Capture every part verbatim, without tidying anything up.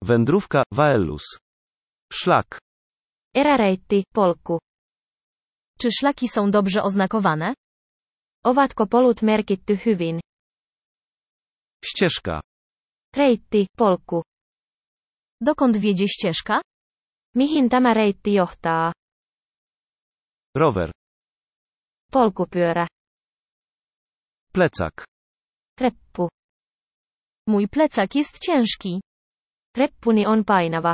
Wędrówka, vaellus. Szlak. Eräreitti, polku. Czy szlaki są dobrze oznakowane? Ovatko polut merkitty hyvin? Ścieżka. Reitti, polku. Dokąd wiedzie ścieżka? Mihin tämä reitti johtaa? Rower. Polkupyörä. Plecak. Reppu. Mój plecak jest ciężki. Reppuni on painava.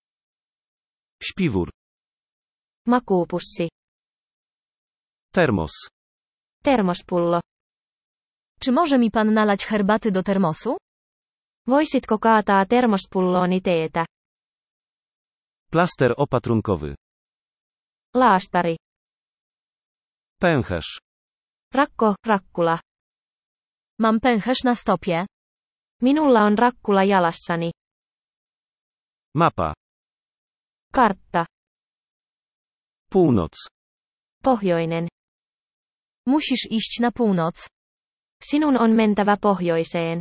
Śpiwór. Makuupussi. Termos. Termospullo. Czy może mi pan nalać herbaty do termosu? Voisitko kaataa termospullooni teetä? Plaster opatrunkowy. Laastari. Pęcherz. Rakko, rakkula. Mam pęcherz na stopie. Minulla on rakkula jalassani. Mapa. Kartta. Północ. Pohjoinen. Musisz iść na północ. Sinun on mentävä pohjoiseen.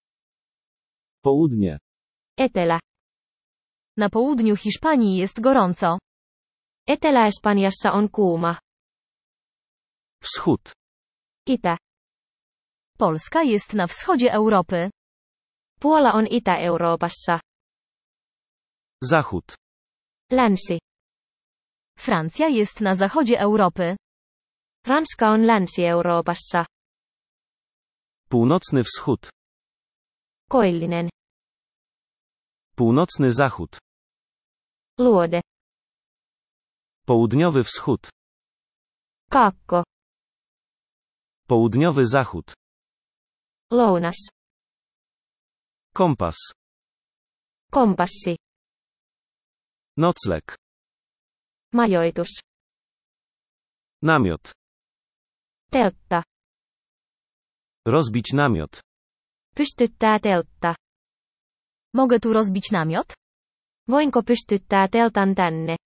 Południe. Etelä. Na południu Hiszpanii jest gorąco. Etelä-Espanjassa on kuuma. Wschód. Itä. Polska jest na wschodzie Europy. Puola on Itä-Euroopassa. Zachód. Länsi. Francja jest na zachodzie Europy. Ranska on Länsi-Euroopassa. Północny wschód. Koillinen. Północny zachód. Luode. Południowy wschód. Kaakko. Południowy zachód. Lounas. Kompas. Kompassi. Nocleg. Majoitus. Namiot. Teltta. Rozbić namiot. Pystyttää teltta. Mogę tu rozbić namiot? Voinko pystyttää teltan tänne?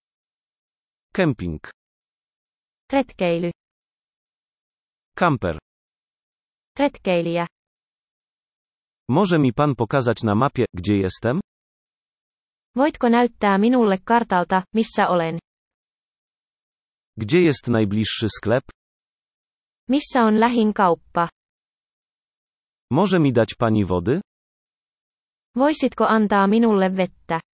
Kemping. Retkeily. Kamper. Retkeilijä. Może mi pan pokazać na mapie, gdzie jestem? Voitko näyttää minulle kartalta, missä olen? Gdzie jest najbliższy sklep? Missä on lähin kauppa? Może mi dać pani wody? Voisitko antaa minulle vettä?